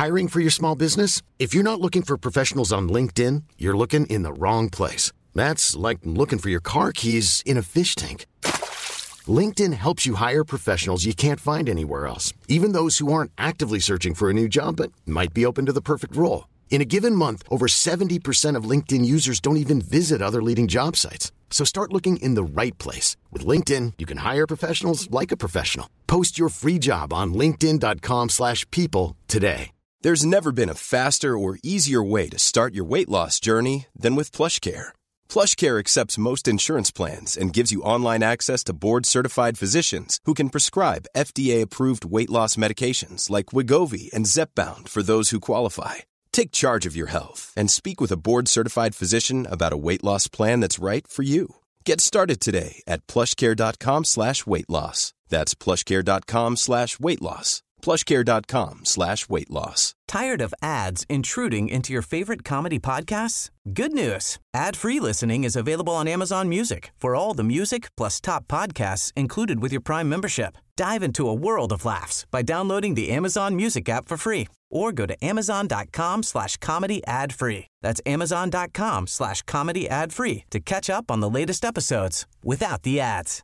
Hiring for your small business? If you're not looking for professionals on LinkedIn, you're looking in the wrong place. That's like looking for your car keys in a fish tank. LinkedIn helps you hire professionals you can't find anywhere else, even those who aren't actively searching for a new job but might be open to the perfect role. In a given month, over 70% of LinkedIn users don't even visit other leading job sites. So start looking in the right place. With LinkedIn, you can hire professionals like a professional. Post your free job on linkedin.com/people today. There's never been a faster or easier way to start your weight loss journey than with PlushCare. PlushCare accepts most insurance plans and gives you online access to board-certified physicians who can prescribe FDA-approved weight loss medications like Wegovy and Zepbound for those who qualify. Take charge of your health and speak with a board-certified physician about a weight loss plan that's right for you. Get started today at plushcare.com/weight loss. That's plushcare.com/weight loss. plushcare.com/weight loss. Tired of ads intruding into your favorite comedy podcasts? Good news. Ad-free listening is available on Amazon Music for all the music plus top podcasts included with your Prime membership. Dive into a world of laughs by downloading the Amazon Music app for free or go to amazon.com/comedy ad-free. That's amazon.com/comedy ad-free to catch up on the latest episodes without the ads.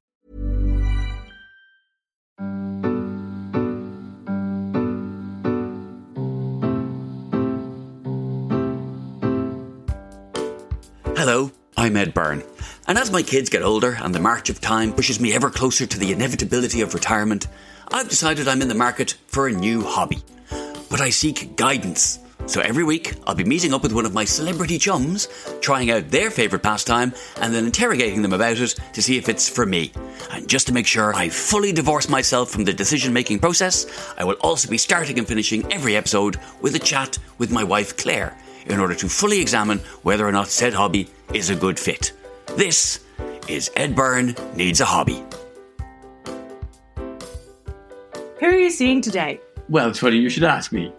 Hello, I'm Ed Byrne, and as my kids get older and the march of time pushes me ever closer to the inevitability of retirement, I've decided I'm in the market for a new hobby. But I seek guidance, so every week I'll be meeting up with one of my celebrity chums, trying out their favourite pastime and then interrogating them about it to see if it's for me. And just to make sure I fully divorce myself from the decision-making process, I will also be starting and finishing every episode with a chat with my wife Claire, in order to fully examine whether or not said hobby is a good fit. This is Ed Byrne Needs a Hobby. Who are you seeing today? Well, it's funny you should ask me.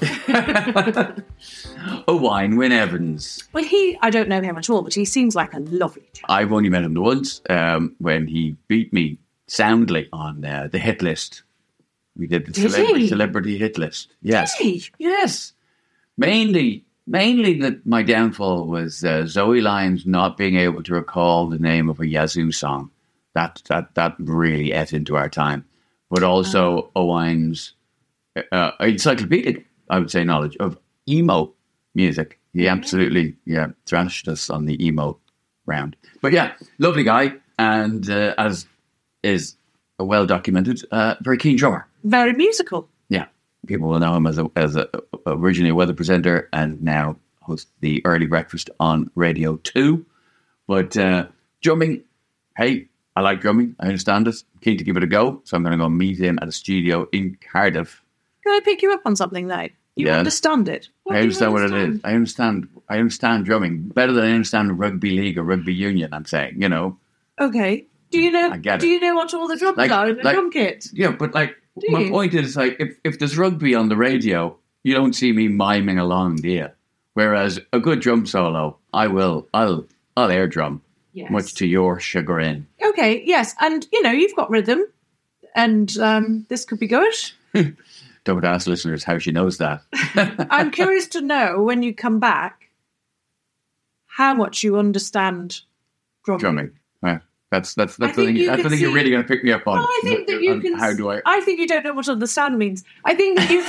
Owain Wyn Evans. Well, I don't know him at all, but he seems like a lovely chap. I've only met him once when he beat me soundly on the hit list. We did the celebrity hit list. Yes. Did he? Yes. Mainly that my downfall was Zoe Lyons not being able to recall the name of a Yazoo song. That really ate into our time. But also Owain's encyclopedic, I would say, knowledge of emo music. He absolutely thrashed us on the emo round. But yeah, lovely guy, and as is a well documented, very keen drummer. Very musical. Yeah. People will know him as originally a weather presenter and now hosts the Early Breakfast on Radio 2. But drumming, hey, I like drumming. I understand it. I'm keen to give it a go. So I'm going to go meet him at a studio in Cardiff. Can I pick you up on something, though? You understand it? I understand what it is. I understand drumming better than I understand rugby league or rugby union, I'm saying, you know. Okay. Do you know? I get it. Do you know what all the drums are in the drum kit? Yeah, but my point is, if there's rugby on the radio, you don't see me miming along, do you? Whereas a good drum solo, I'll air drum, yes. Much to your chagrin. Okay, yes, and you've got rhythm, and this could be good. Don't ask listeners how she knows that. I'm curious to know when you come back how much you understand drumming. Right. That's the thing you're really going to pick me up on. Well, I think that you can. How do I? I think you don't know what understand means. I think that you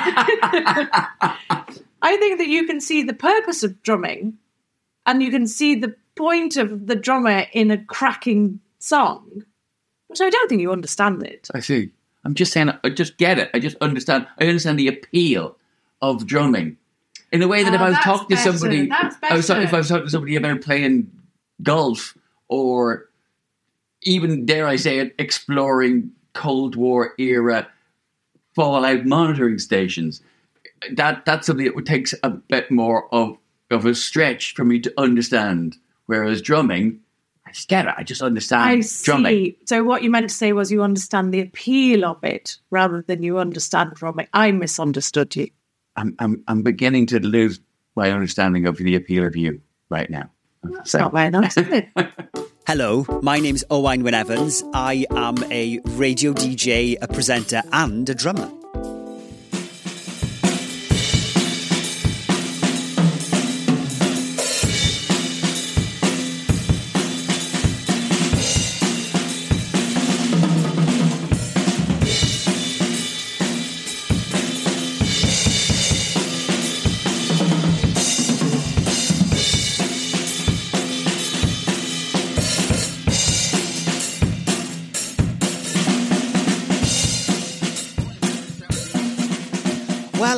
can. I think that you can see the purpose of drumming, and you can see the point of the drummer in a cracking song. But I don't think you understand it. I see. I'm just saying. I just get it. I just understand. I understand the appeal of drumming in a way that if I was talking to somebody, if I was talking to somebody about playing golf or even, dare I say it, exploring Cold War era fallout monitoring stations, that's something that would take a bit more of a stretch for me to understand. Whereas drumming, I just get it. I just understand drumming. So what you meant to say was you understand the appeal of it rather than you understand drumming. I misunderstood you. I'm beginning to lose my understanding of the appeal of you right now. That's not very nice, is it? Hello, my name's Owain Wyn Evans. I am a radio DJ, a presenter and a drummer.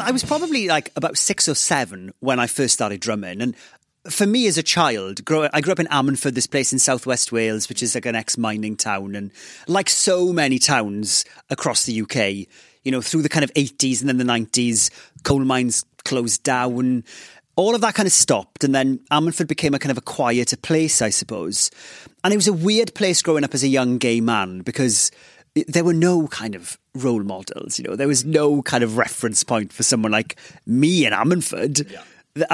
I was probably like about 6 or 7 when I first started drumming. And for me as a child, I grew up in Ammanford, this place in southwest Wales, which is like an ex-mining town. And like so many towns across the UK, you know, through the kind of 80s and then the 90s, coal mines closed down. All of that kind of stopped, and then Ammanford became a kind of a quieter place, I suppose. And it was a weird place growing up as a young gay man, because there were no kind of role models, you know. There was no kind of reference point for someone like me in Ammanford. Yeah.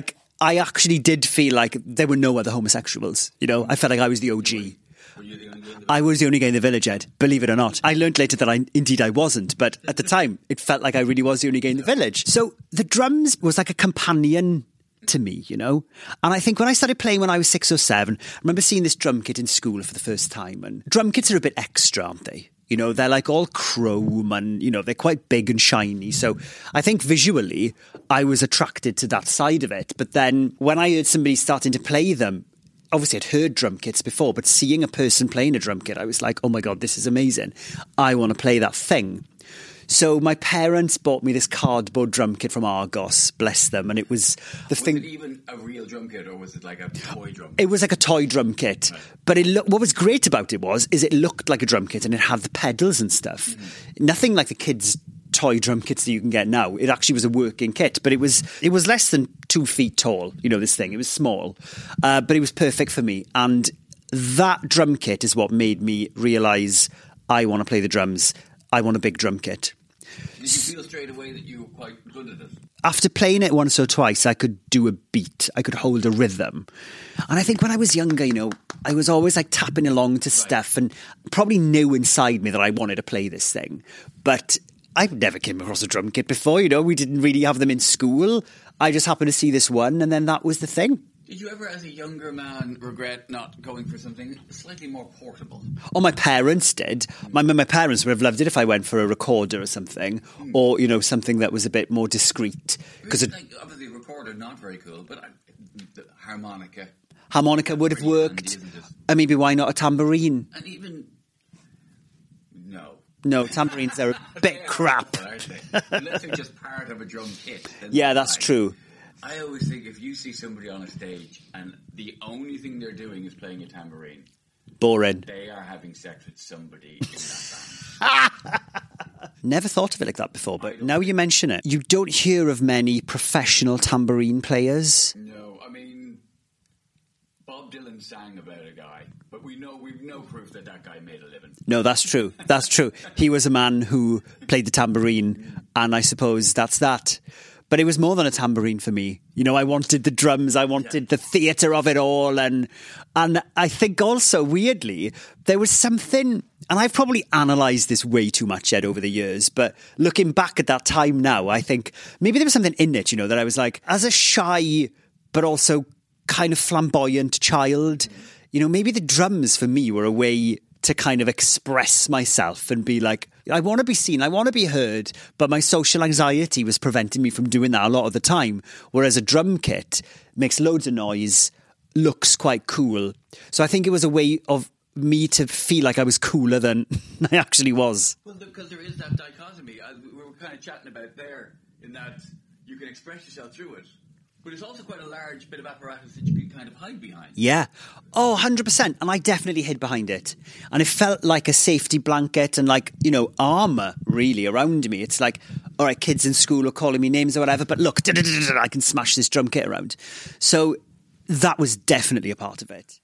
I actually did feel like there were no other homosexuals, you know. I felt like I was the OG. Were you the only guy in the village? I was the only guy in the village, Ed, believe it or not. I learned later that I wasn't, but at the time, it felt like I really was the only guy in the village. So the drums was like a companion to me, you know? And I think when I started playing when I was 6 or 7, I remember seeing this drum kit in school for the first time, and drum kits are a bit extra, aren't they? You know, they're like all chrome and, you know, they're quite big and shiny. So I think visually I was attracted to that side of it. But then when I heard somebody starting to play them, obviously I'd heard drum kits before, but seeing a person playing a drum kit, I was like, oh my God, this is amazing. I want to play that thing. So my parents bought me this cardboard drum kit from Argos, bless them, and it was the thing. Was it even a real drum kit, or was it like a toy drum kit? It was like a toy drum kit, right. But what was great about it is it looked like a drum kit, and it had the pedals and stuff. Mm-hmm. Nothing like the kids' toy drum kits that you can get now. It actually was a working kit, but it was less than 2 feet tall. You know, this thing. It was small, but it was perfect for me. And that drum kit is what made me realise I want to play the drums. I want a big drum kit. Did you feel straight away that you were quite good at it? After playing it once or twice, I could do a beat. I could hold a rhythm. And I think when I was younger, you know, I was always like tapping along to stuff and probably knew inside me that I wanted to play this thing. But I've never came across a drum kit before, you know. We didn't really have them in school. I just happened to see this one, and then that was the thing. Did you ever, as a younger man, regret not going for something slightly more portable? Oh, my parents did. My parents would have loved it if I went for a recorder or something, or, you know, something that was a bit more discreet. Because obviously, a recorder, not very cool, but the harmonica. Harmonica would have worked. And maybe why not a tambourine? And even... No, tambourines are a bit crap. Unless they're just part of a drum kit. Yeah, that's true. I always think if you see somebody on a stage and the only thing they're doing is playing a tambourine, boring. They are having sex with somebody in that band. Never thought of it like that before, but now you mention it, you don't hear of many professional tambourine players. No, I mean, Bob Dylan sang about a guy, but we've no proof that guy made a living. No, that's true. That's true. He was a man who played the tambourine, and I suppose that's that. But it was more than a tambourine for me. You know, I wanted the drums, I wanted the theatre of it all. And I think also, weirdly, there was something, and I've probably analysed this way too much, Ed, over the years, but looking back at that time now, I think maybe there was something in it, you know, that I was like, as a shy but also kind of flamboyant child, you know, maybe the drums for me were a way to kind of express myself and be like, I want to be seen, I want to be heard, but my social anxiety was preventing me from doing that a lot of the time. Whereas a drum kit makes loads of noise, looks quite cool. So I think it was a way of me to feel like I was cooler than I actually was. Well, because there is that dichotomy, as we were kind of chatting about there, in that you can express yourself through it. But it's also quite a large bit of apparatus that you can kind of hide behind. Yeah. Oh, 100%. And I definitely hid behind it. And it felt like a safety blanket and like, you know, armour really around me. It's like, all right, kids in school are calling me names or whatever, but look, I can smash this drum kit around. So that was definitely a part of it.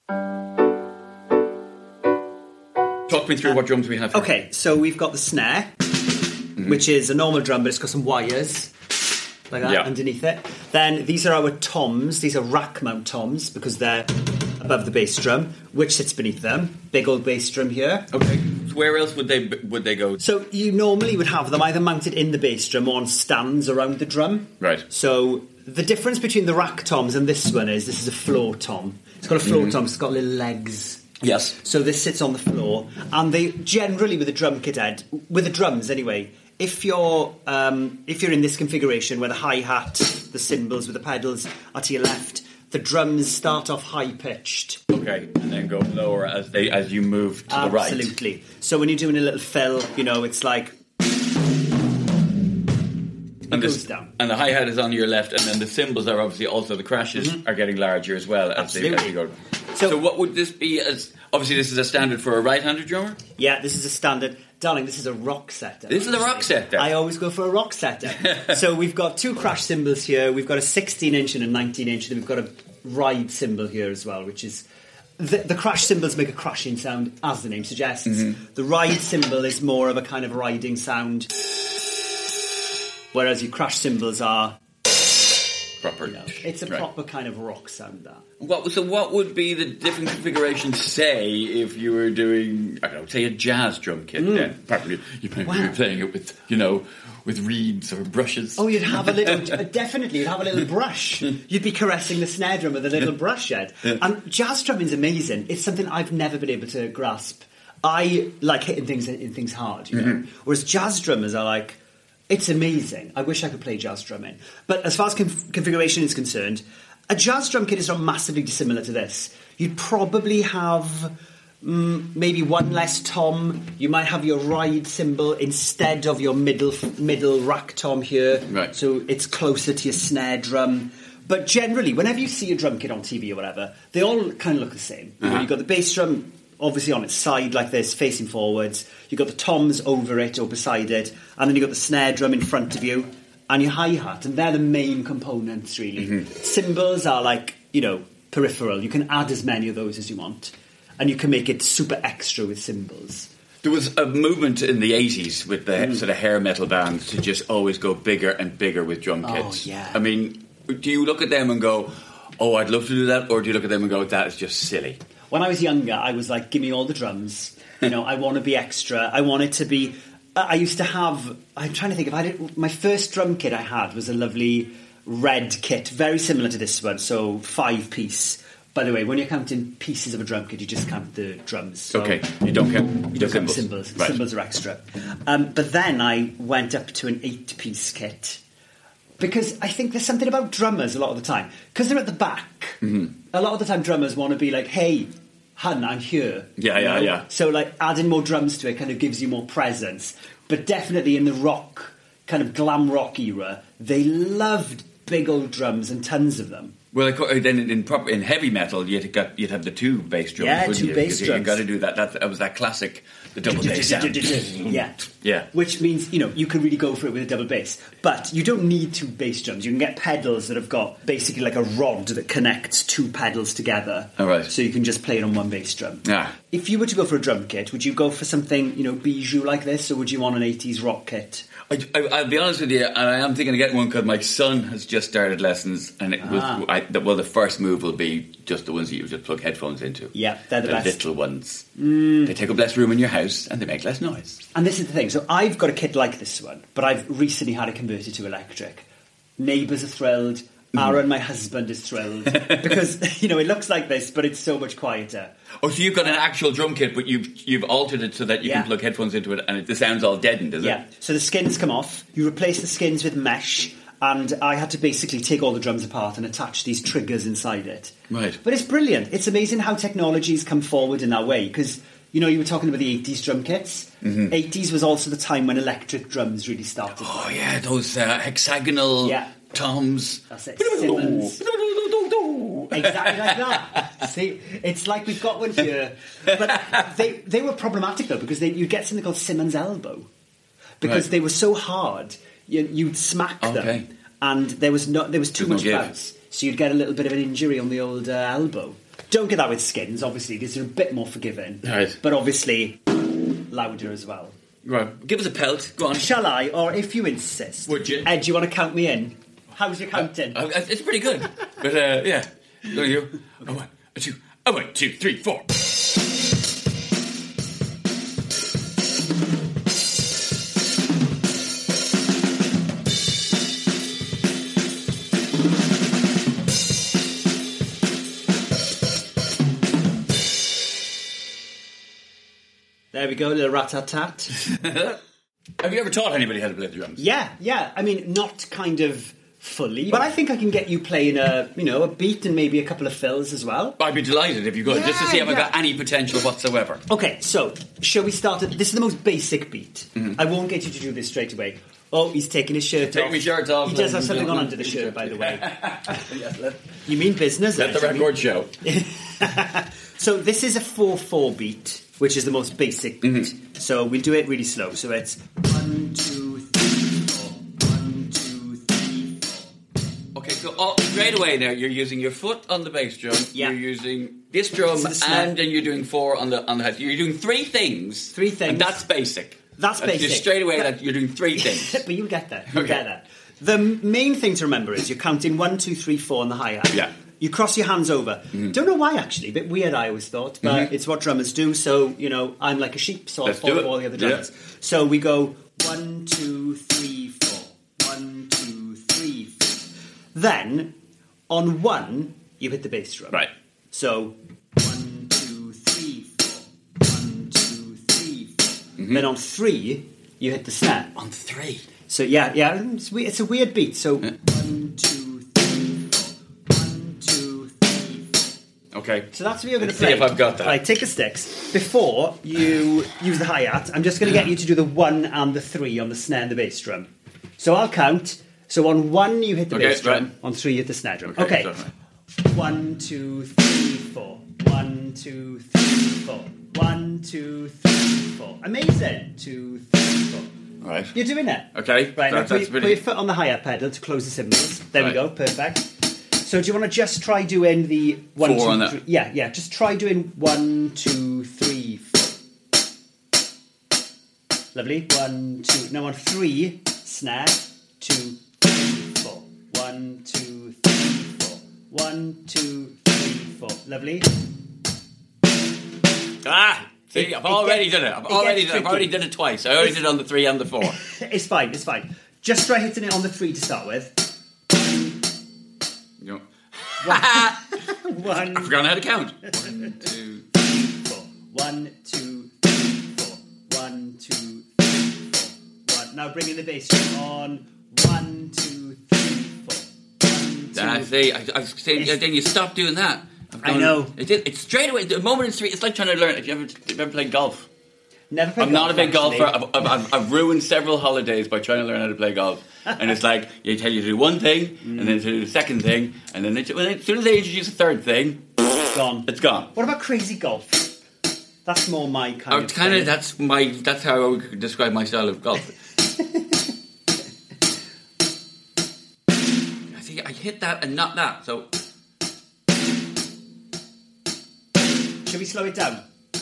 Talk me through what drums we have here. Okay, so we've got the snare, which is a normal drum, but it's got some wires like that underneath it. Then these are our toms. These are rack mount toms because they're above the bass drum, which sits beneath them. Big old bass drum here. Okay. So where else would they go? So you normally would have them either mounted in the bass drum or on stands around the drum. Right. So the difference between the rack toms and this one is this is a floor tom. It's got a floor tom. It's got little legs. Yes. So this sits on the floor, and they generally with a drum kit, Ed, with the drums anyway. If you're in this configuration where the hi-hat, the cymbals with the pedals are to your left, the drums start off high-pitched. Okay, and then go lower as you move to the right. Absolutely. So when you're doing a little fill, you know, it's like... It goes down. And the hi-hat is on your left, and then the cymbals are obviously also, the crashes are getting larger as well as they go. So what would this be as... Obviously, this is a standard for a right-handed drummer? Yeah, this is a standard. Darling, this is a rock setter. This is a rock setter? I always go for a rock setter. So we've got 2 crash cymbals here. We've got a 16-inch and a 19-inch. Then we've got a ride cymbal here as well, which is... The crash cymbals make a crashing sound, as the name suggests. The ride cymbal is more of a kind of riding sound, whereas your crash cymbals are... Proper. It's a proper kind of rock sound, that. What would be the different configurations, say, if you were doing, I don't know, say a jazz drum kit then? Probably you might be playing it with, with reeds or brushes. Oh, you'd have a little... definitely, you'd have a little brush. You'd be caressing the snare drum with a little brush head. And jazz drumming's amazing. It's something I've never been able to grasp. I like hitting things hard, Whereas jazz drummers are like... It's amazing. I wish I could play jazz drumming. But as far as configuration is concerned, a jazz drum kit is not massively dissimilar to this. You'd probably have maybe one less tom. You might have your ride cymbal instead of your middle rack tom here. Right. So it's closer to your snare drum. But generally, whenever you see a drum kit on TV or whatever, they all kind of look the same. You've got the bass drum... obviously on its side like this, facing forwards. You've got the toms over it or beside it, and then you've got the snare drum in front of you, and your hi-hat, and they're the main components, really. Cymbals are like, peripheral. You can add as many of those as you want, and you can make it super extra with cymbals. There was a movement in the 80s with the sort of hair metal bands to just always go bigger and bigger with drum kits. Oh, yeah. I mean, do you look at them and go, oh, I'd love to do that, or do you look at them and go, that is just silly? When I was younger, I was like, give me all the drums. I want to be extra. I want it to be... I used to have... I'm trying to think. My first drum kit I had was a lovely red kit, very similar to this one, so 5-piece. By the way, when you're counting pieces of a drum kit, you just count the drums. So okay, you don't count cymbals. Right. Cymbals are extra. But then I went up to an 8-piece kit. Because I think there's something about drummers a lot of the time. Because they're at the back. A lot of the time drummers want to be like, hey, hun, I'm here. Yeah. So like adding more drums to it kind of gives you more presence. But definitely in the rock, kind of glam rock era, they loved big old drums and tons of them. Well, then in heavy metal, you'd have the 2 bass drums. Yeah, 2 bass drums. You've got to do that. That was that classic, the double bass sound. Yeah. Which means, you can really go for it with a double bass. But you don't need 2 bass drums. You can get pedals that have got basically like a rod that connects 2 pedals together. All right. So you can just play it on 1 bass drum. Yeah. If you were to go for a drum kit, would you go for something, bijou like this, or would you want an 80s rock kit? I'll be honest with you, and I am thinking of getting one because my son has just started lessons, and it was the first move will be just the ones that you just plug headphones into. Yeah, they're the best. Little ones. They take up less room in your house, and they make less noise. And this is the thing. So I've got a kit like this one, but I've recently had it converted to electric. Neighbours are thrilled. Aaron, my husband, is thrilled because it looks like this, but it's so much quieter. Oh, so you've got an actual drum kit, but you've altered it so that you can plug headphones into it, and the sound's all deadened, is it? Yeah. So the skins come off. You replace the skins with mesh, and I had to basically take all the drums apart and attach these triggers inside it. Right. But it's brilliant. It's amazing how technology's come forward in that way because. You were talking about the 80s drum kits. 80s was also the time when electric drums really started. Oh, yeah, those hexagonal toms. That's it. Simmons. Exactly like that. See, it's like we've got one here. But they were problematic, though, because you'd get something called Simmons elbow. Because they were so hard, you'd smack them. And there was too much bounce. So you'd get a little bit of an injury on the old elbow. Don't get that with skins, obviously. These are a bit more forgiving. Right. But obviously, louder as well. Right. Give us a pelt. Go on. Shall I? Or if you insist. Would you? Ed, do you want to count me in? How's your counting? It's pretty good. But, yeah. There you go. 1, 2, 1, 2, 3, 4. There we go, a little rat-tat-tat. Have you ever taught anybody how to play the drums? Yeah. I mean, not kind of fully, but I think I can get you playing a beat and maybe a couple of fills as well. I'd be delighted if you could, just to see if I've got any potential whatsoever. Okay, so, shall we start at... This is the most basic beat. I won't get you to do this straight away. Oh, he's taking his shirt off. Take my shirt off. He does have something on under the shirt, by the way. You mean business? Let the record show. So this is a 4/4 beat, which is the most basic beat. So we'll do it really slow. So it's 1, 2, 3, 4. 1, 2, 3, 4. Okay, so straight away there, you're using your foot on the bass drum. Yeah. You're using this drum, and then you're doing 4 on the head. You're doing 3 things. 3 things. And that's basic. That's basic. Just straight away, that you're doing 3 things. But you'll get that. You'll get that. The main thing to remember is you're counting 1, 2, 3, 4 on the hi-hat. Yeah. You cross your hands over. Don't know why, actually. A bit weird, I always thought. But it's what drummers do. So, I'm like a sheep, so I'll follow all the other drummers. Yeah. So we go 1, 2, 3, 4. 1, 2, 3, 4. Then, on 1, you hit the bass drum. Right. So 1, 2, 3, 4. 1, 2, 3, 4. Then on 3, you hit the snare. On 3. So yeah, it's a weird beat. So 1, 2, 3, 4. 1, 2, 3, 4. Okay. So that's what you're going to play. play. See if I've got that. Right, take the sticks. Before you use the hi-hat, I'm just going to get you to do the 1 and the 3 on the snare and the bass drum. So I'll count. So on 1 you hit the bass drum. Right. On 3 you hit the snare drum. Okay. 1, 2, 3, 4. 1, 2, 3, 4. 1, 2, 3, 4. Amazing. 2, 3, 4. Right. You're doing it. Okay. Right, now put your foot on the hi-hat pedal to close the cymbals. There we go, perfect. So do you want to just try doing the 1, 4 2, on 3? Yeah, just try doing 1, 2, 3, 4. Lovely. 1, 2. Now on 3, snare. 2, 3, 4. 1, 2, 3, 4. 1, 2, 3, 4. Lovely. See, I've already done it. I've already done it twice. I already did it on the 3 and the 4. It's fine. Just try hitting it on the 3 to start with. No. 1. I've forgotten how to count. 1, 2, 3, 4. 1, 2, 3, 4. 1, 2, 3, 4. 1. Now bring in the bass drum on 1, 2, 3, 4. 1, 2. See, I was then you stop doing that. I know. It's straight away. The moment it's 3, it's like trying to learn. If you've ever played golf. Never played golf. I'm not a big golfer. I've ruined several holidays by trying to learn how to play golf. And it's like, they tell you to do one thing, and then to do the second thing, and then as soon as they introduce a third thing, it's gone. What about crazy golf? That's more my kind of thing. That's how I would describe my style of golf. See, I hit that and not that, so... Should we slow it down?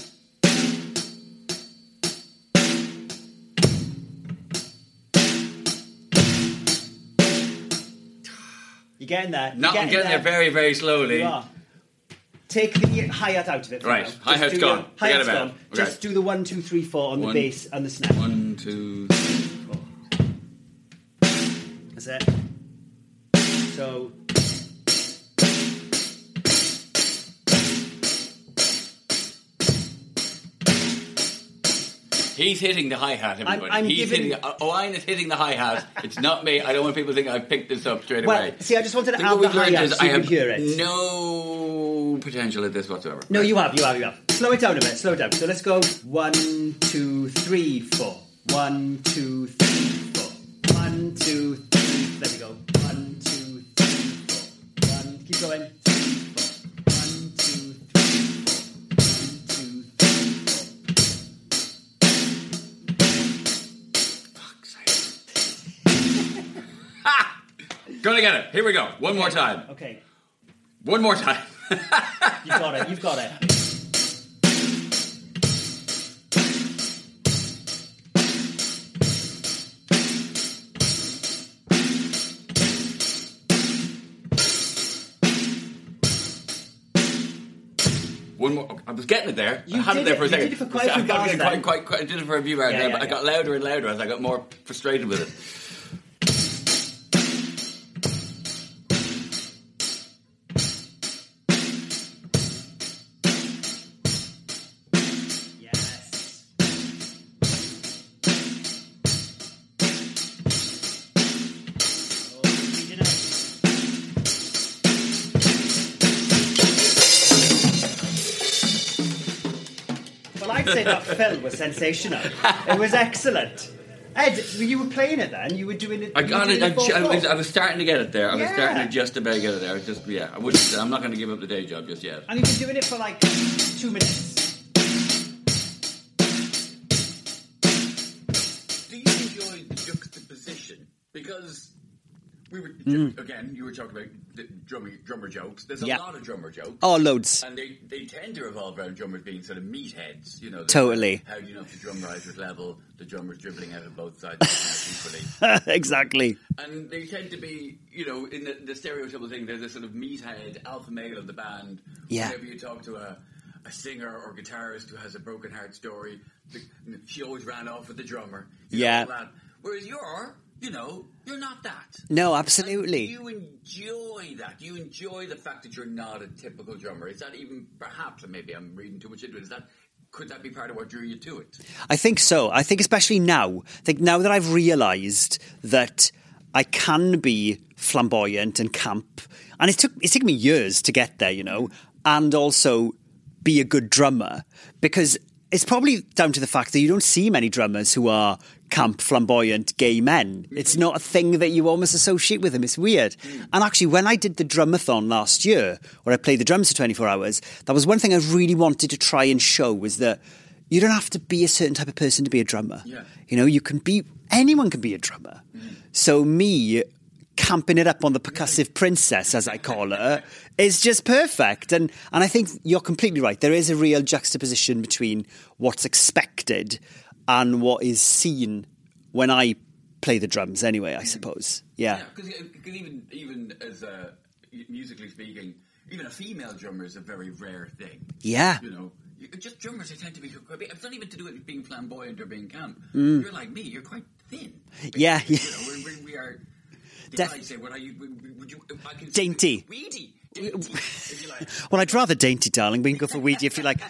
You're getting there. I'm getting there very, very slowly. You are. Take the hi-hat out of it. Right, hi-hat's gone. Hi-hat's gone. Okay. Just do the 1, 2, 3, 4 on the bass and the snare. 1, 2, 3, 4. That's it. So... He's hitting the hi-hat, everybody. Owain is hitting the hi-hat. It's not me. I don't want people to think I picked this up straight away. See, I just wanted to add the hi-hat so you could hear it. No potential at this whatsoever. No, you have. Slow it down a bit. Slow it down. So let's go 1, 2, 3, 4. 1, 2, 3, 4. 1, 2, 3. There we go. 1, 2, 3, 4. 1. Keep going. 3, 4. 1, 2, 3, 4. 1, 2, 3, 4. Gonna get it. Here we go. One more time. Okay. One more time. You've got it. One more. I was getting it there. I had it there for a second. You did it for quite a while. I did it for a few hours, but I got louder and louder as I got more frustrated with it. I'd say that film was sensational. It was excellent. Ed, you were playing it then? You were doing it? I got it. I was starting to get it there. I was starting to just about get it there. I'm not going to give up the day job just yet. And you've been doing it for like 2 minutes. Do you enjoy the juxtaposition? Because we were again, you were talking about the drummer jokes. There's a lot of drummer jokes. Oh, loads. And they tend to revolve around drummers being sort of meatheads, you know. Totally. How do you know if the drum riser's level, the drummer's dribbling out of both sides equally. Exactly. And they tend to be, you know, in the stereotypical thing, there's a sort of meathead alpha male of the band. Yeah. Whenever you talk to a singer or guitarist who has a broken heart story, she always ran off with the drummer. Yeah. Whereas you're not that. No, absolutely. And you enjoy that. You enjoy the fact that you're not a typical drummer. Is that even, perhaps, and maybe I'm reading too much into it, could that be part of what drew you to it? I think so. I think especially now. I think now that I've realised that I can be flamboyant and camp, and it's taken me years to get there, you know, and also be a good drummer, because it's probably down to the fact that you don't see many drummers who are camp, flamboyant, gay men. It's not a thing that you almost associate with them. It's weird. And actually, when I did the drumathon last year, where I played the drums for 24 hours, that was one thing I really wanted to try and show, was that you don't have to be a certain type of person to be a drummer. Yeah. You know, anyone can be a drummer. So me camping it up on the percussive princess, as I call her, is just perfect. And I think you're completely right. There is a real juxtaposition between what's expected and what is seen when I play the drums anyway, I suppose. Yeah. Because even as musically speaking, even a female drummer is a very rare thing. Yeah. You know, just drummers, they tend to be... It's not even to do with being flamboyant or being camp. You're like me, you're quite thin. Basically. Yeah. You know, we are... I'd say, would you... Dainty. Weedy. If you like. Well, I'd rather dainty, darling. We can go for weedy if you like.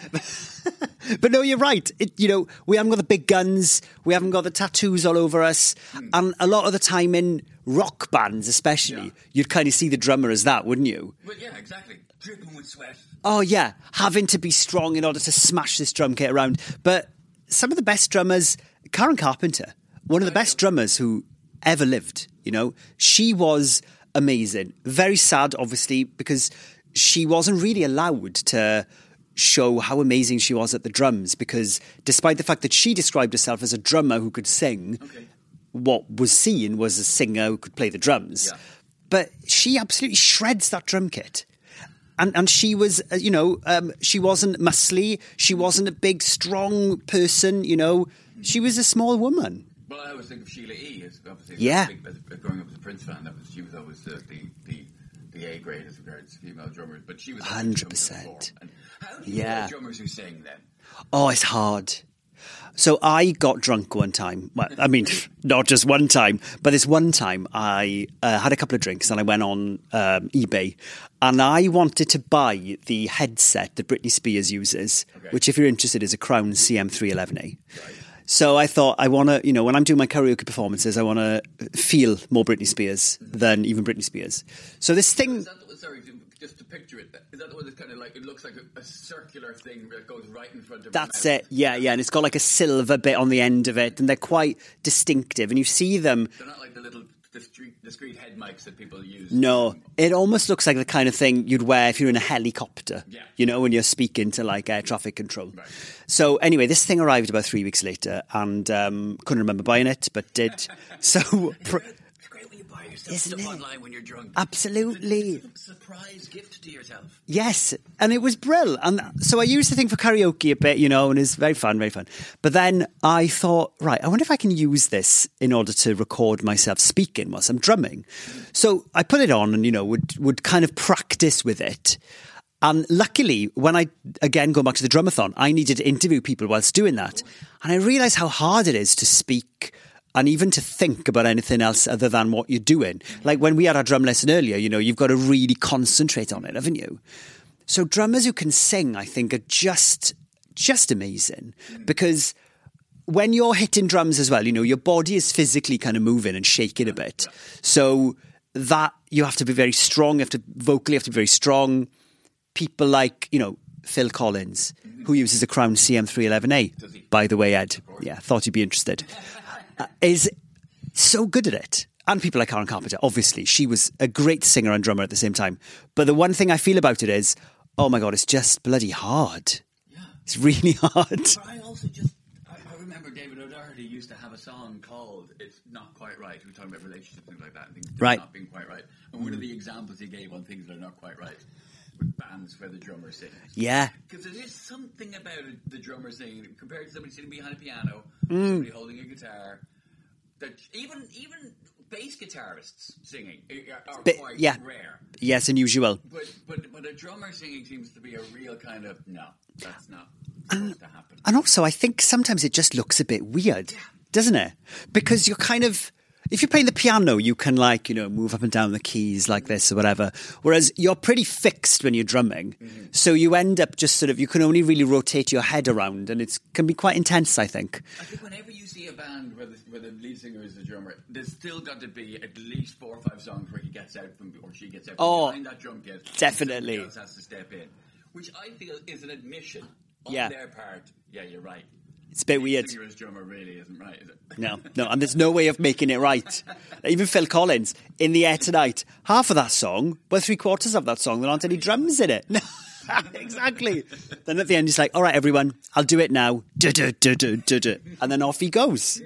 But no, you're right. We haven't got the big guns. We haven't got the tattoos all over us. And a lot of the time in rock bands, especially, you'd kind of see the drummer as that, wouldn't you? Well, yeah, exactly. Dripping with sweat. Oh, yeah. Having to be strong in order to smash this drum kit around. But some of the best drummers, Karen Carpenter, one of the best drummers who ever lived, you know, she was amazing. Very sad, obviously, because she wasn't really allowed to show how amazing she was at the drums, because despite the fact that she described herself as a drummer who could sing, what was seen was a singer who could play the drums. Yeah. But she absolutely shreds that drum kit. And she was, she wasn't muscly. She wasn't a big, strong person, you know. She was a small woman. Well, I always think of Sheila E. as obviously growing up as a Prince fan. She was always the A grade as regards female drummers, but she was 100%. How do you know drummers who sing then? Oh, it's hard. So I got drunk one time. Well, I mean, not just one time, but this one time I had a couple of drinks and I went on eBay and I wanted to buy the headset that Britney Spears uses, which, if you're interested, is a Crown CM311A. Right. So I thought, I want to, when I'm doing my karaoke performances, I want to feel more Britney Spears than even Britney Spears. So this thing... Just to picture it, is that the one that's kind of like, it looks like a circular thing that goes right in front of That's it, yeah, and it's got like a silver bit on the end of it, and they're quite distinctive, and you see them... They're not like the little discreet head mics that people use. No, it almost looks like the kind of thing you'd wear if you're in a helicopter, when you're speaking to like air traffic control. Right. So anyway, this thing arrived about 3 weeks later, and couldn't remember buying it, but did. So... Isn't it? Online when you're drunk. Absolutely. It's a surprise gift to yourself. Yes, and it was brill. And so I used the thing for karaoke a bit, and it's very fun, very fun. But then I thought, right, I wonder if I can use this in order to record myself speaking whilst I'm drumming. So I put it on and, would kind of practice with it. And luckily, when I, again, go back to the drumathon, I needed to interview people whilst doing that. And I realised how hard it is to speak and even to think about anything else other than what you're doing. Like when we had our drum lesson earlier, you've got to really concentrate on it, haven't you? So drummers who can sing, I think, are just amazing. Because when you're hitting drums as well, your body is physically kind of moving and shaking a bit. So that you have to be very strong. Vocally have to be very strong. People like, Phil Collins, who uses a Crown CM311A, by the way, Ed. Yeah, thought you'd be interested. is so good at it. And people like Karen Carpenter, obviously. She was a great singer and drummer at the same time. But the one thing I feel about it is, oh my God, it's just bloody hard. Yeah. It's really hard. But I also I remember David O'Doherty used to have a song called It's Not Quite Right. We were talking about relationships and things like that. And things not being quite right. And one of the examples he gave on things that are not quite right with bands where the drummer sings. Yeah. Because there is something about the drummer singing compared to somebody sitting behind a piano, somebody holding a guitar, that even bass guitarists singing are quite rare. Yes, unusual. But a drummer singing seems to be a real kind of, no, that's not supposed to happen. And also, I think sometimes it just looks a bit weird, doesn't it? Because you're kind of... If you're playing the piano, you can move up and down the keys like this or whatever. Whereas you're pretty fixed when you're drumming. Mm-hmm. So you end up just you can only really rotate your head around, and it can be quite intense, I think. I think whenever you see a band where the lead singer is the drummer, there's still got to be at least 4 or 5 songs where he gets out or she gets out from behind that drum kit. Definitely. Somebody else has to step in. Which I feel is an admission on their part. Yeah, you're right. It's a bit weird. Singer's drummer really isn't right, is it? No, and there's no way of making it right. Even Phil Collins, In the Air Tonight, half of that song, 3/4 of that song, there aren't any drums in it. Exactly. Then at the end, he's like, all right, everyone, I'll do it now. And then off he goes.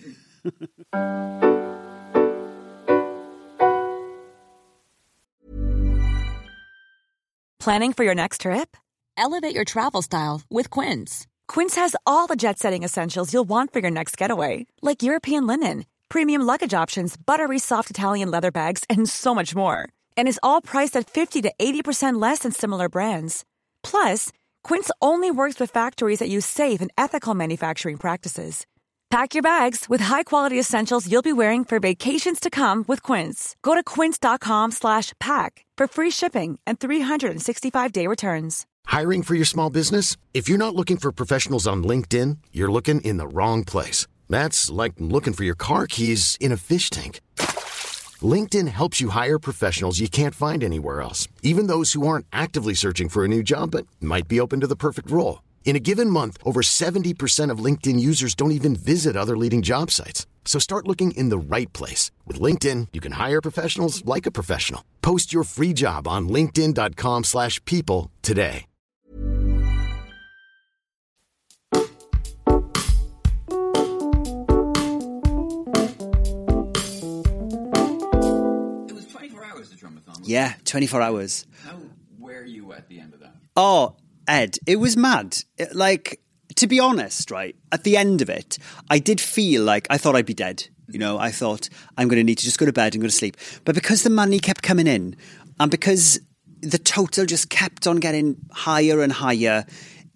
Planning for your next trip? Elevate your travel style with Quince. Quince has all the jet-setting essentials you'll want for your next getaway, like European linen, premium luggage options, buttery soft Italian leather bags, and so much more. And is all priced at 50 to 80% less than similar brands. Plus, Quince only works with factories that use safe and ethical manufacturing practices. Pack your bags with high-quality essentials you'll be wearing for vacations to come with Quince. Go to quince.com/pack for free shipping and 365-day returns. Hiring for your small business? If you're not looking for professionals on LinkedIn, you're looking in the wrong place. That's like looking for your car keys in a fish tank. LinkedIn helps you hire professionals you can't find anywhere else, even those who aren't actively searching for a new job but might be open to the perfect role. In a given month, over 70% of LinkedIn users don't even visit other leading job sites. So start looking in the right place. With LinkedIn, you can hire professionals like a professional. Post your free job on linkedin.com/people today. It was 24 hours, the Drumathon. Yeah, 24 hours. How were you at the end of that? Oh, Ed, it was mad. To be honest, right, at the end of it, I did feel like I thought I'd be dead. I thought I'm going to need to just go to bed and go to sleep. But because the money kept coming in and because the total just kept on getting higher and higher,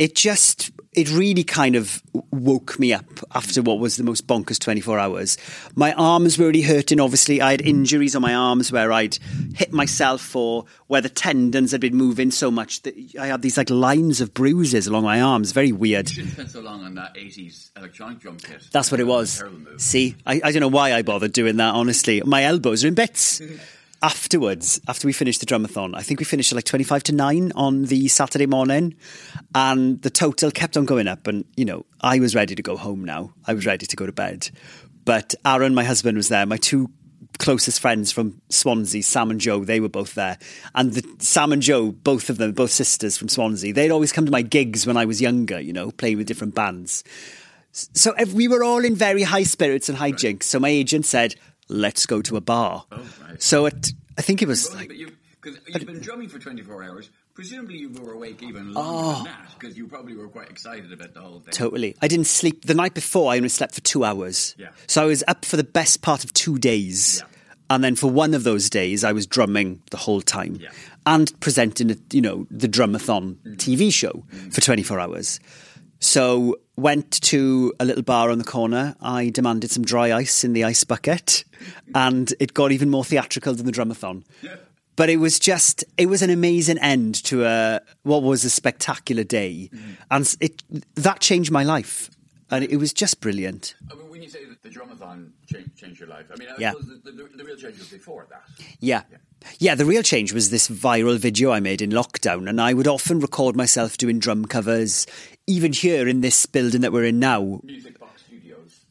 it really kind of woke me up after what was the most bonkers 24 hours. My arms were really hurting, obviously. I had injuries on my arms where I'd hit myself or where the tendons had been moving so much that I had these lines of bruises along my arms. Very weird. You shouldn't spend so long on that 80s electronic drum kit. That's what it was. See, I don't know why I bothered doing that, honestly. My elbows are in bits. Afterwards, after we finished the Drumathon, I think we finished at 25 to 9 on the Saturday morning, and the total kept on going up. And, I was ready to go home now. I was ready to go to bed. But Aaron, my husband, was there. My 2 closest friends from Swansea, Sam and Joe, they were both there. And Sam and Joe, both of them, both sisters from Swansea, they'd always come to my gigs when I was younger, playing with different bands. So we were all in very high spirits and high jinks. So my agent said, let's go to a bar. Oh, right. So I think it was because you've been drumming for 24 hours. Presumably you were awake even longer than that because you probably were quite excited about the whole thing. Totally. I didn't sleep. The night before, I only slept for 2 hours. Yeah. So I was up for the best part of 2 days. Yeah. And then for one of those days, I was drumming the whole time. Yeah. And presenting, the Drumathon TV show for 24 hours. So went to a little bar on the corner. I demanded some dry ice in the ice bucket, and it got even more theatrical than the Drumathon. Yeah. But it was an amazing end to what was a spectacular day. And that changed my life. And it was just brilliant. I mean, when you say that the Drumathon changed your life, I mean, I suppose the real change was before that. Yeah, the real change was this viral video I made in lockdown, and I would often record myself doing drum covers, even here in this building that we're in now. Music Box Studios.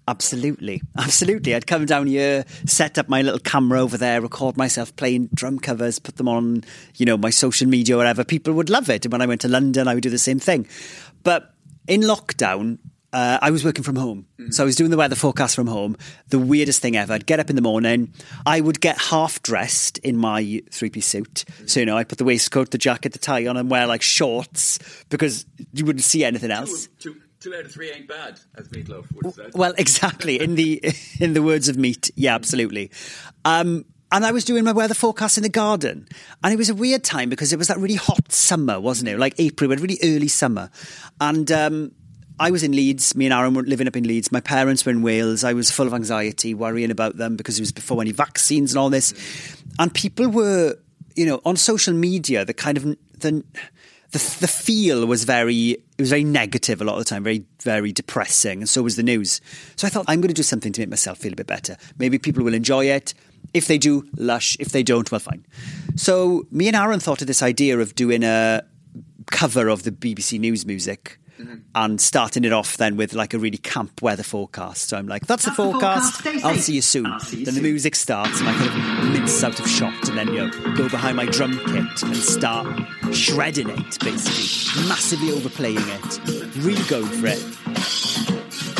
Absolutely. I'd come down here, set up my little camera over there, record myself playing drum covers, put them on, my social media or whatever. People would love it. And when I went to London, I would do the same thing. But in lockdown, I was working from home. So I was doing the weather forecast from home. The weirdest thing ever. I'd get up in the morning. I would get half dressed in my three-piece suit. So, I put the waistcoat, the jacket, the tie on and wear like shorts because you wouldn't see anything else. Two out of three ain't bad, as Meatloaf would have said. Well, exactly. In the words of Meat. Yeah, absolutely. And I was doing my weather forecast in the garden. And it was a weird time because it was that really hot summer, wasn't it? Like April, really early summer. And I was in Leeds. Me and Aaron were living up in Leeds. My parents were in Wales. I was full of anxiety, worrying about them because it was before any vaccines and all this. And people were, on social media, the kind of... The feel was very negative a lot of the time, very, very depressing, and so was the news. So I thought, I'm going to do something to make myself feel a bit better. Maybe people will enjoy it. If they do, lush. If they don't, well, fine. So me and Aaron thought of this idea of doing a cover of the BBC News music and starting it off then with like a really camp weather forecast. So I'm like, that's the forecast. I'll see you soon. Then the music starts and I kind of mince out of shot and then go behind my drum kit and start shredding it, basically. Massively overplaying it. Really going for it.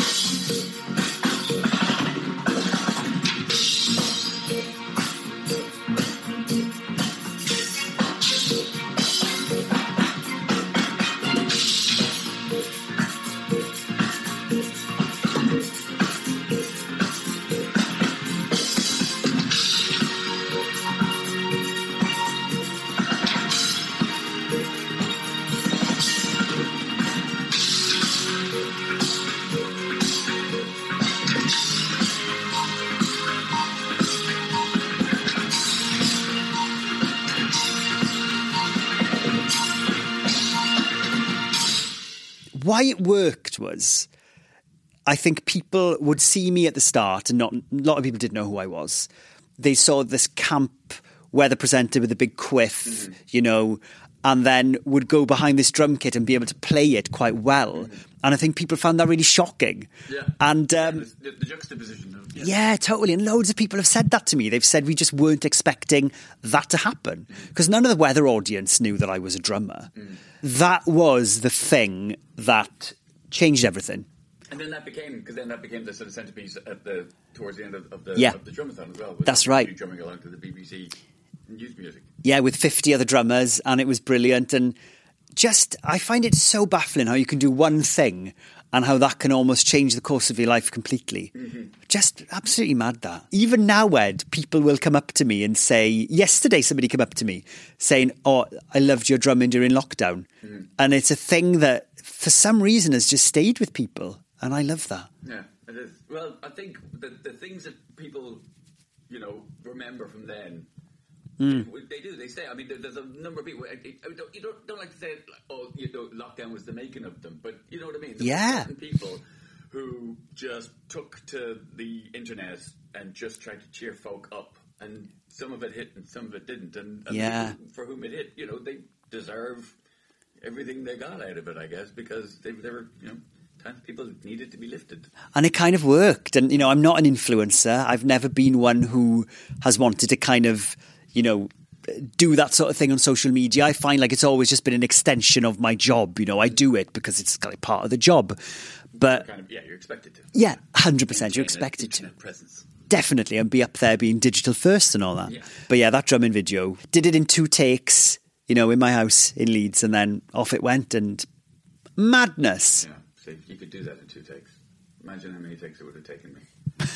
Why it worked was, I think people would see me at the start, and a lot of people didn't know who I was. They saw this camp weather presenter with a big quiff, and then would go behind this drum kit and be able to play it quite well. And I think people found that really shocking. Yeah. And the juxtaposition. Yeah, totally. And loads of people have said that to me. They've said we just weren't expecting that to happen. Because none of the weather audience knew that I was a drummer. That was the thing that changed everything. And then that became the sort of centerpiece towards the end of the Drumathon as well. That's right. You drumming along to the BBC News music. Yeah, with 50 other drummers, and it was brilliant. And I find it so baffling how you can do one thing and how that can almost change the course of your life completely. Just absolutely mad that. Even now, Ed, people will come up to me and say, yesterday somebody came up to me saying, oh, I loved your drumming during lockdown. And it's a thing that for some reason has just stayed with people. And I love that. Yeah, it is. Well, I think the things that people, remember from then, they do. They stay. I mean, there's a number of people. You don't like to say, lockdown was the making of them, but you know what I mean. There were certain people who just took to the internet and just tried to cheer folk up, and some of it hit and some of it didn't. And for whom it hit, they deserve everything they got out of it, I guess, because they were, times people needed to be lifted. And it kind of worked. And, I'm not an influencer. I've never been one who has wanted to kind of, do that sort of thing on social media. I find like it's always just been an extension of my job. I do it because it's kind of part of the job. But you're expected to. Yeah, 100%. You're expected to. Presence. Definitely, and be up there being digital first and all that. Yeah. But yeah, that drumming video, did it in 2 takes, in my house in Leeds, and then off it went, and madness. Yeah, so if you could do that in 2 takes, imagine how many takes it would have taken me.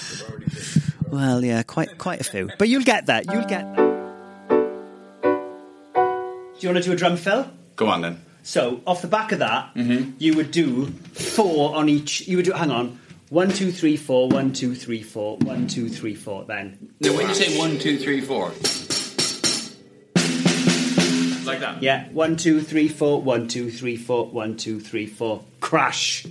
Well, yeah, quite a few. But you'll get that. Do you want to do a drum fill? Go on then. So, off the back of that, you would do 4 on each. You would do, hang on, 1, 2, 3, 4, 1, 2, 3, 4, 1, 2, 3, 4, then. Now, when you say 1, 2, 3, 4, like that? Yeah, 1, 2, 3, 4, 1, 2, 3, 4, 1, 2, 3, 4, crash.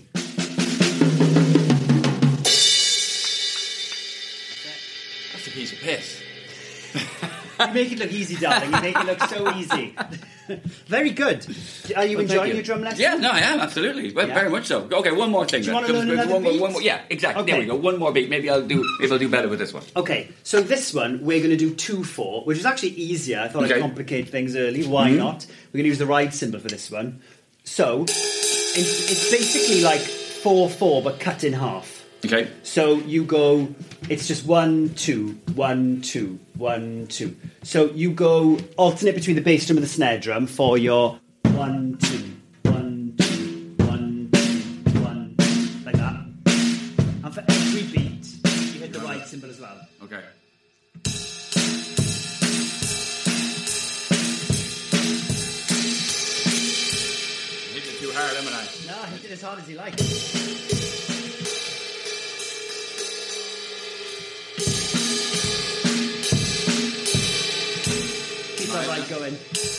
That's a piece of piss. You make it look easy, darling. You make it look so easy. Very good. Are you enjoying your drum lesson? Yeah, no, I am, absolutely. Very much so. Okay, one more thing. Do you want to learn another beat? One more, yeah, exactly. Okay. There we go. One more beat. Maybe I'll do better with this one. Okay, so this one we're going to do 2/4, which is actually easier. I thought I'd complicate things early. Why not? We're going to use the ride cymbal for this one. So it's basically like 4/4, but cut in half. Okay. So you go, it's just 1, 2, 1, 2, 1, 2. So you go alternate between the bass drum and the snare drum for your 1, 2, 1, 2, 1, 2, 1, like that. And for every beat, you hit the ride cymbal as well. Okay. Hit it too hard, haven't I? No, hit it as hard as you like. Right, going.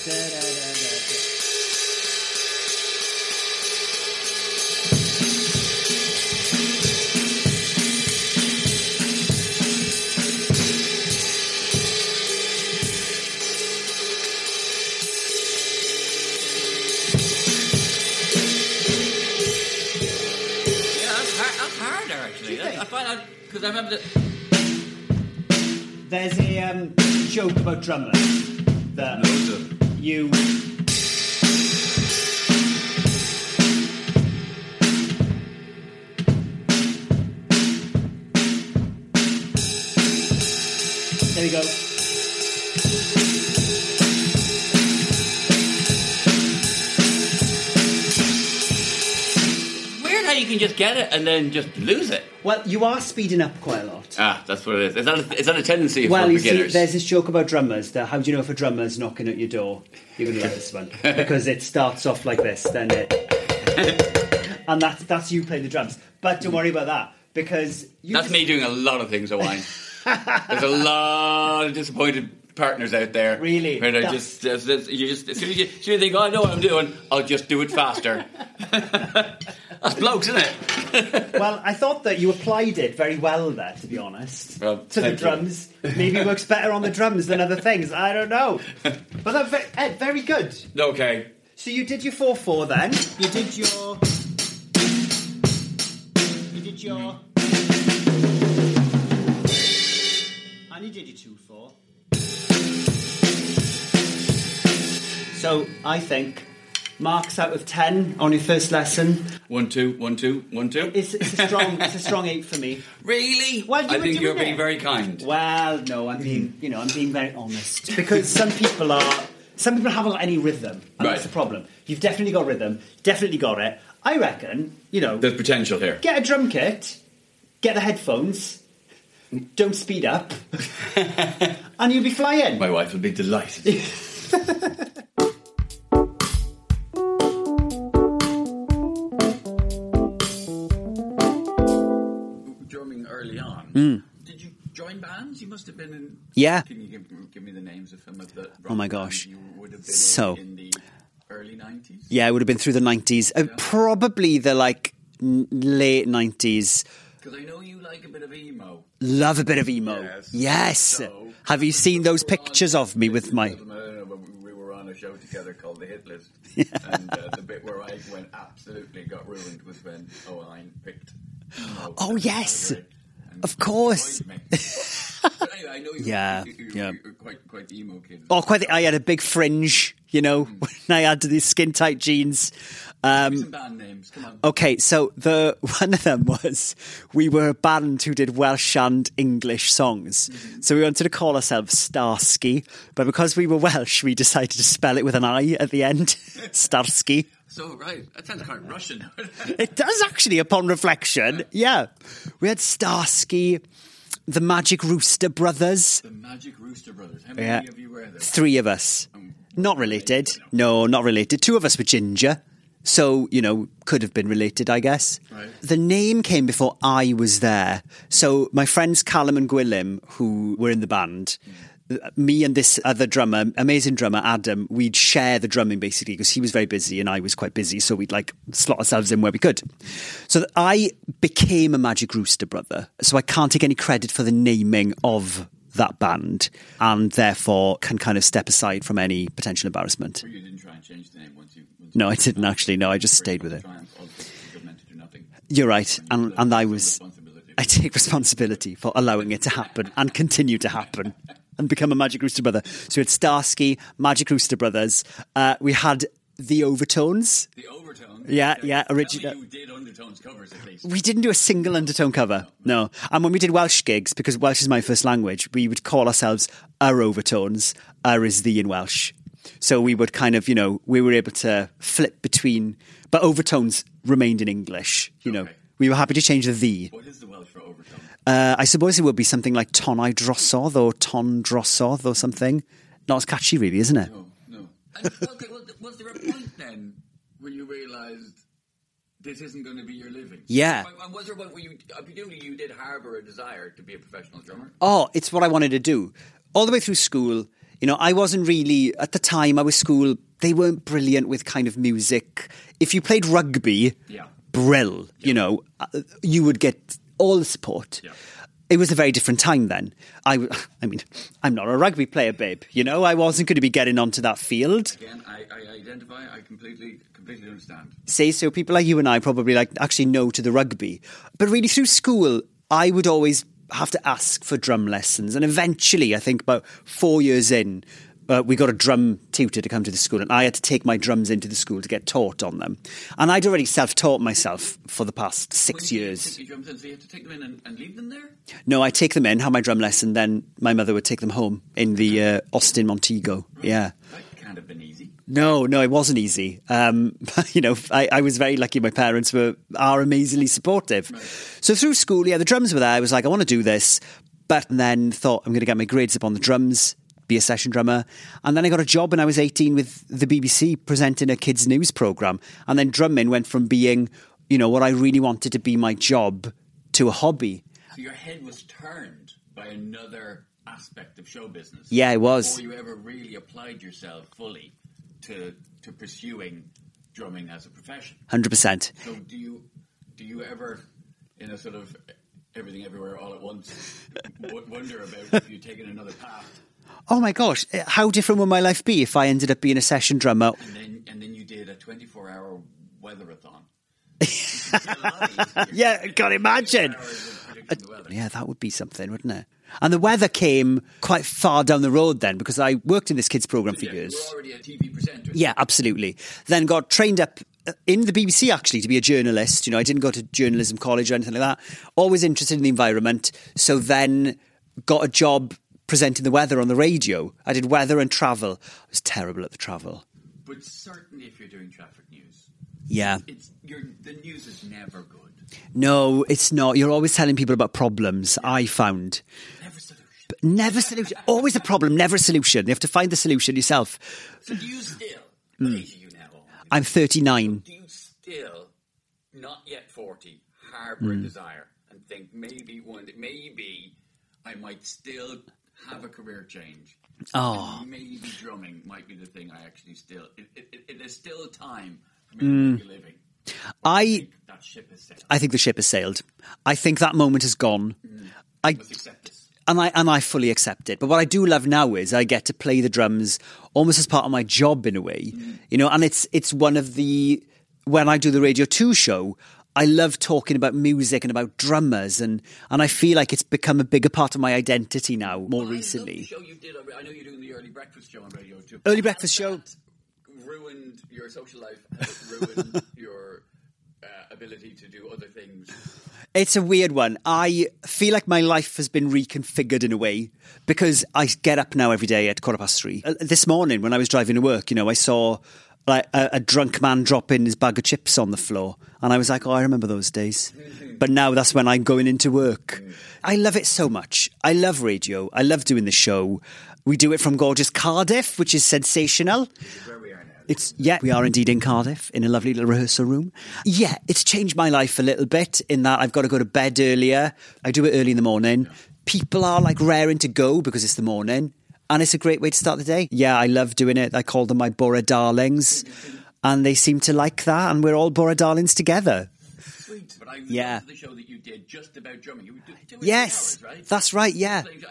That's harder, actually. I find out, because I remember that... There's a joke about drummers that you... There we go. Weird how you can just get it and then just lose it. Well, you are speeding up quite a lot. Ah, that's what it is. Is that a tendency well, for you beginners? See, there's this joke about drummers that how do you know if a drummer's knocking at your door? You're going to like this one. Because it starts off like this, then it... and that's you playing the drums. But don't worry about that, because... That's me doing a lot of things, Owain. There's a lot of disappointed partners out there. Really? Where they're just as soon as you think, oh, I know what I'm doing, I'll just do it faster. That's blokes, isn't it? Well, I thought that you applied it very well there, to be honest. Well, to the drums. Maybe it works better on the drums than other things. I don't know. But that's very good. Okay. So you did your 4/4 then. You did your... And you did your 2/4. So I think... marks out of 10 on your first lesson. 1, 2, 1, 2, 1, 2. It's a strong 8 for me. Really? Well, I think you're being very kind. Well, no, I'm being very honest because some people haven't got any rhythm, and that's the problem. You've definitely got rhythm, definitely got it. I reckon, there's potential here. Get a drum kit, get the headphones, don't speed up, and you'll be flying. My wife will be delighted. Early on. Did you join bands? You must have been in... Yeah. Can you give me the names of some of the... Oh my gosh. You would have been in the early 90s? Yeah, it would have been through the 90s. Probably the late 90s. Because I know you like a bit of emo. Love a bit of emo. Yes. So, have you seen those pictures of me with my... We were on a show together called The Hit List. Yeah. And the bit where I absolutely got ruined was when Owain picked... Oh, yes. Of course. But anyway, I know you're quite the emo kid. Oh, I had a big fringe, when I had these skin tight jeans. Give me some band names. Come on. Okay, so one of them was we were a band who did Welsh and English songs. Mm-hmm. So we wanted to call ourselves Starsky, but because we were Welsh, we decided to spell it with an I at the end. Starsky. So, right, that sounds quite Russian. It does actually, upon reflection. Yeah. We had Starsky, the Magic Rooster Brothers. The Magic Rooster Brothers. How many of you were there? 3 of us. Not related. No, not related. 2 of us were ginger. So, could have been related, I guess. Right. The name came before I was there. So my friends Callum and Gwilym, who were in the band, me and this other drummer, amazing drummer, Adam, we'd share the drumming basically because he was very busy and I was quite busy. So we'd slot ourselves in where we could. So I became a Magic Rooster brother. So I can't take any credit for the naming of that band and therefore can kind of step aside from any potential embarrassment. Or you didn't try and change the name once you No, I didn't actually. No, I just stayed with it. You're right. And I take responsibility for allowing it to happen and continue to happen and become a Magic Rooster Brother. So it's Starsky, Magic Rooster Brothers. We had the Overtones. The Overtones? Yeah, original. You did Undertones covers at least. We didn't do a single Undertone cover, no. And when we did Welsh gigs, because Welsh is my first language, we would call ourselves our Overtones. Our is the in Welsh. So we would kind of, we were able to flip between, but Overtones remained in English, Okay. We were happy to change the "the." What is the Welsh for overtone? I suppose it would be something like Tonai Drosodd or Ton Drosodd or something. Not as catchy, really, isn't it? No. And, okay, was there a point then when you realised this isn't going to be your living? Yeah. And was there a point where presumably you did harbour a desire to be a professional drummer? Oh, it's what I wanted to do. All the way through school, I wasn't really, at the time I was school, they weren't brilliant with kind of music. If you played rugby, brill, you would get all the support. Yeah. It was a very different time then. I mean, I'm not a rugby player, babe. I wasn't going to be getting onto that field. Again, I identify, I completely understand. So people like you and I probably actually no to the rugby. But really through school, I would always have to ask for drum lessons. And eventually, I think about 4 years in, we got a drum tutor to come to the school and I had to take my drums into the school to get taught on them. And I'd already self-taught myself for the past 6 years. So you have to take them in and leave them there? No, I take them in, have my drum lesson, then my mother would take them home in the Austin Montego. Right. Yeah. That can't have been easy. No, it wasn't easy. I was very lucky. My parents are amazingly supportive. Right. So through school, the drums were there. I was like, I want to do this. But then thought, I'm going to get my grades up on the drums, be a session drummer. And then I got a job when I was 18 with the BBC presenting a kids' news programme. And then drumming went from being, what I really wanted to be my job to a hobby. So your head was turned by another aspect of show business. Yeah, it was. Before you ever really applied yourself fully to pursuing drumming as a profession. 100%. So do you ever, in a sort of everything everywhere all at once, wonder about if you'd taken another path? Oh my gosh, how different would my life be if I ended up being a session drummer? And then you did a 24-hour weatherathon. Yeah, can't imagine. Yeah, that would be something, wouldn't it? And the weather came quite far down the road then because I worked in this kids programme for years. You were already a TV presenter. Yeah, absolutely. Then got trained up in the BBC actually to be a journalist. I didn't go to journalism college or anything like that. Always interested in the environment. So then got a job presenting the weather on the radio. I did weather and travel. I was terrible at the travel. But certainly if you're doing traffic news. Yeah. The news is never good. No, it's not. You're always telling people about problems, I found. Never solution. Always a problem, never a solution. You have to find the solution yourself. So do you still, what age are you now? I'm 39. Do you still, not yet 40, harbour a desire and think maybe I might still have a career change? Oh. Maybe drumming might be the thing I actually still... It is still time for me to make a living. I think that ship has sailed. I think the ship has sailed. I think that moment is gone. I must accept this. And I fully accept it. But what I do love now is I get to play the drums almost as part of my job in a way. And it's one of the... When I do the Radio 2 show, I love talking about music and about drummers, and I feel like it's become a bigger part of my identity now, more recently. I love the show you did. I know you're doing the Early Breakfast show on Radio 2. Early Breakfast show. Ruined your social life, has it ruined your ability to do other things? It's a weird one. I feel like my life has been reconfigured in a way because I get up now every day at 3:15. This morning when I was driving to work, I saw like a drunk man dropping his bag of chips on the floor. And I was like, I remember those days. But now that's when I'm going into work. I love it so much. I love radio. I love doing the show. We do it from gorgeous Cardiff, which is sensational. Where we are now. We are indeed in Cardiff, in a lovely little rehearsal room. Yeah, it's changed my life a little bit in that I've got to go to bed earlier. I do it early in the morning. People are like raring to go because it's the morning. And it's a great way to start the day. Yeah, I love doing it. I call them my Borough darlings. And they seem to like that. And we're all Borough darlings together. Sweet. But I loved the show that you did just about drumming. You were doing 2 yes, hours, right? That's right, yeah.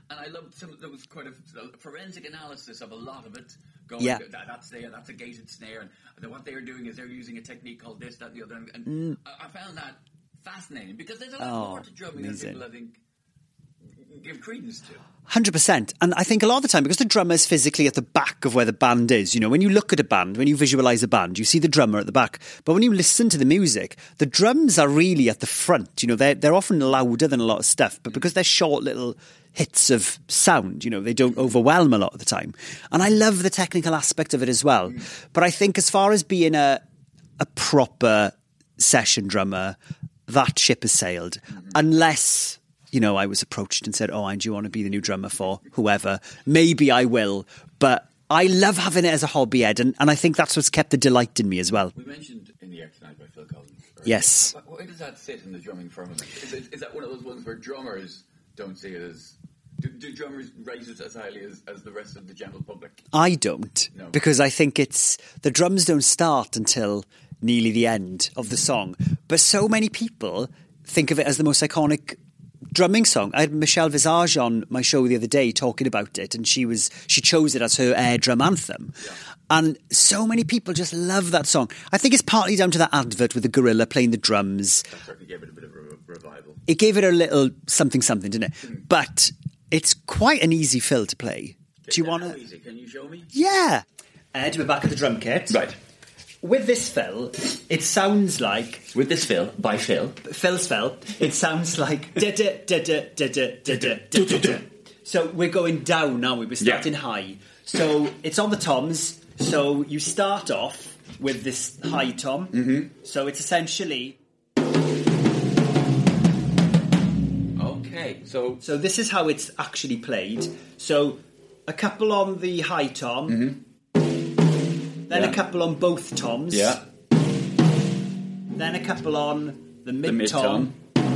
And I loved there was quite a forensic analysis of a lot of it. Going, that's a gated snare, and what they're doing is they're using a technique called this, that, the other. And I found that fascinating because there's a lot more to drumming than people, I think, give credence to. 100%. And I think a lot of the time, because the drummer is physically at the back of where the band is, you know, when you look at a band, when you visualise a band, you see the drummer at the back. But when you listen to the music, the drums are really at the front. You know, they're often louder than a lot of stuff, but because they're short little hits of sound, you know, they don't overwhelm a lot of the time. And I love the technical aspect of it as well. But I think as far as being a proper session drummer, that ship has sailed. Unless, you know, I was approached and said, oh, do you want to be the new drummer for whoever? Maybe I will. But I love having it as a hobby, Ed, and I think that's what's kept the delight in me as well. We mentioned In the Air Tonight by Phil Collins. Yes. Where does that sit in the drumming firmament? Is that one of those ones where drummers don't see it as... Do drummers rate it as highly as the rest of the general public? I don't, because I think the drums don't start until nearly the end of the song. But so many people think of it as the most iconic drumming song. I had Michelle Visage on my show the other day talking about it, and she chose it as her air drum anthem. Yeah. And so many people just love that song. I think it's partly down to that advert with the gorilla playing the drums. That certainly gave it a bit of a revival. It gave it a little something, didn't it? But it's quite an easy fill to play. Do you want to? Easy? Can you show me? Yeah. Ed, we're back at the drum kit. Right. With this fill, it sounds like... With this fill, by Phil. Phil's fill, it sounds like... So we're going down, now we're starting high. So it's on the toms. So you start off with this high tom. Mm-hmm. So it's essentially... Okay, so this is how it's actually played. So a couple on the high tom... Mm-hmm. Then a couple on both toms. Yeah. Then a couple on the mid-tom.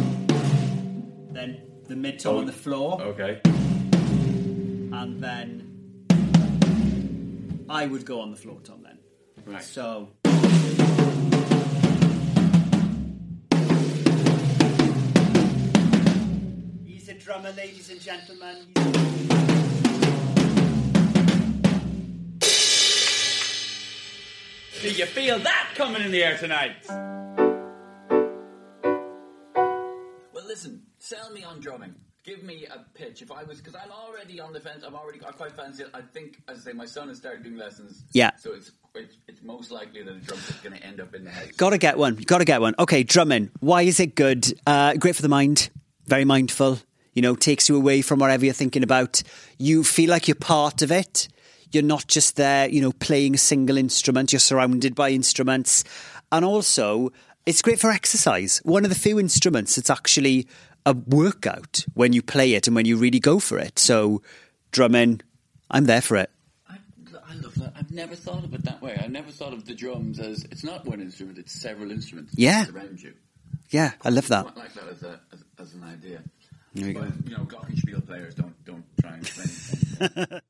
Then the mid-tom on the floor. Okay. And then I would go on the floor tom then. Right. So... He's a drummer, ladies and gentlemen. Do you feel that coming in the air tonight? Well, listen, sell me on drumming. Give me a pitch. Because I'm already on the fence. I quite fancy it. I think, as I say, my son has started doing lessons. Yeah. So it's most likely that a drum kit's going to end up in the house. Gotta get one. Okay, drumming. Why is it good? Great for the mind. Very mindful. You know, takes you away from whatever you're thinking about. You feel like you're part of it. You're not just there, you know, playing a single instrument. You're surrounded by instruments. And also, it's great for exercise. One of the few instruments that's actually a workout when you play it and when you really go for it. So, drumming, I'm there for it. I love that. I've never thought of it that way. I never thought of the drums as, it's not one instrument, it's several instruments around you. Yeah, I love that. I like that as an idea. There you go. You know, glockenspiel players don't try and explain anything.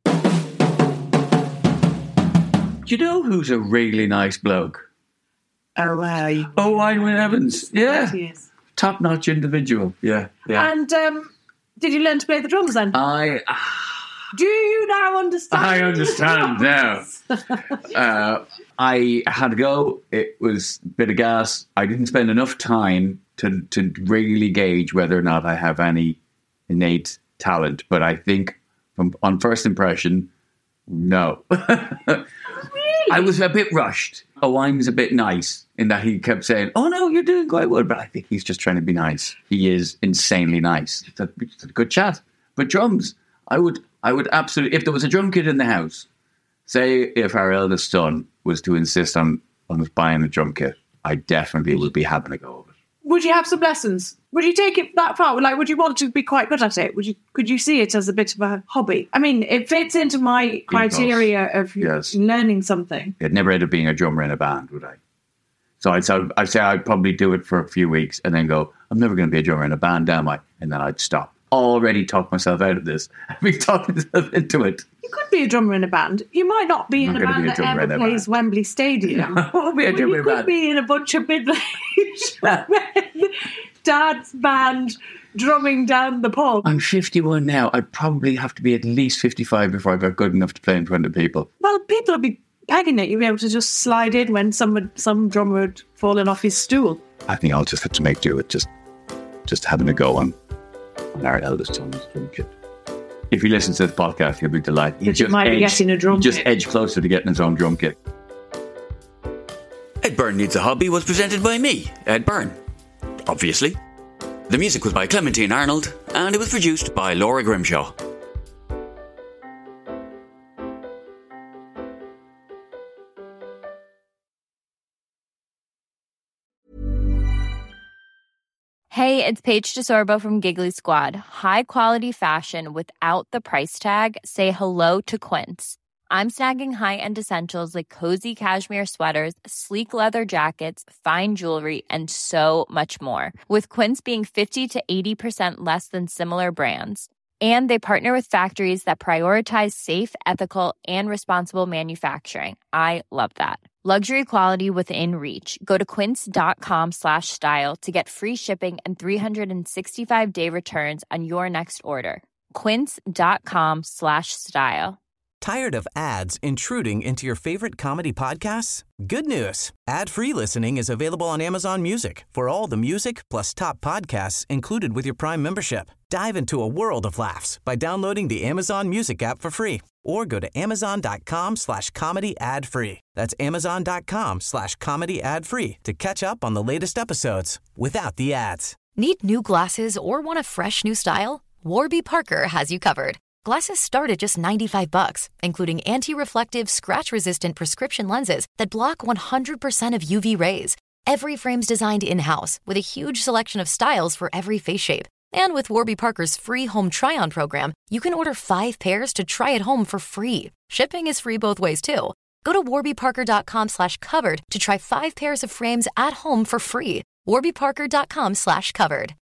Do you know who's a really nice bloke? Owain Evans. Yeah. He is. Top-notch individual. Yeah. And did you learn to play the drums then? Do you now understand? I understand now. I had to go. It was a bit of gas. I didn't spend enough time to really gauge whether or not I have any innate talent. But I think on first impression, no. I was a bit rushed. Owain was a bit nice in that he kept saying, oh no, you're doing quite well. But I think he's just trying to be nice. He is insanely nice. It's a good chat. But drums, I would absolutely, if there was a drum kit in the house, say if our eldest son was to insist on us buying a drum kit, I definitely would be having a go of it. Would you have some lessons? Would you take it that far? Like, would you want to be quite good at it? Could you see it as a bit of a hobby? I mean, it fits into my criteria of learning something. I'd never end up being a drummer in a band, would I? So I'd say I'd probably do it for a few weeks and then go, I'm never going to be a drummer in a band, am I? And then I'd stop. Already talked myself out of this. I've been talking myself into it. You could be a drummer in a band. You might not be in a band that ever plays Wembley Stadium. I won't be a drummer in a band. You could be in a bunch of middle-aged men, dad's band, drumming down the pub. I'm 51 now. I'd probably have to be at least 55 before I got good enough to play in front of people. Well, people would be pegging it. You'd be able to just slide in when some drummer had fallen off his stool. I think I'll just have to make do with just having a go on our eldest son's drum kit. If he listens to this podcast, he'll be delighted. He might be getting a drum kit. Just edge closer to getting his own drum kit. Ed Byrne Needs a Hobby was presented by me, Ed Byrne. Obviously. The music was by Clementine Arnold, and it was produced by Laura Grimshaw. Hey, it's Paige DeSorbo from Giggly Squad. High quality fashion without the price tag. Say hello to Quince. I'm snagging high-end essentials like cozy cashmere sweaters, sleek leather jackets, fine jewelry, and so much more. With Quince being 50 to 80% less than similar brands. And they partner with factories that prioritize safe, ethical, and responsible manufacturing. I love that. Luxury quality within reach. Go to quince.com/style to get free shipping and 365-day returns on your next order. Quince.com/style. Tired of ads intruding into your favorite comedy podcasts? Good news. Ad-free listening is available on Amazon Music for all the music plus top podcasts included with your Prime membership. Dive into a world of laughs by downloading the Amazon Music app for free or go to amazon.com/comedy ad-free. That's amazon.com/comedy ad-free to catch up on the latest episodes without the ads. Need new glasses or want a fresh new style? Warby Parker has you covered. Glasses start at just $95, including anti-reflective, scratch-resistant prescription lenses that block 100% of UV rays. Every frame's designed in-house with a huge selection of styles for every face shape. And with Warby Parker's free home try-on program, you can order 5 pairs to try at home for free. Shipping is free both ways, too. Go to warbyparker.com/covered to try 5 pairs of frames at home for free. warbyparker.com/covered.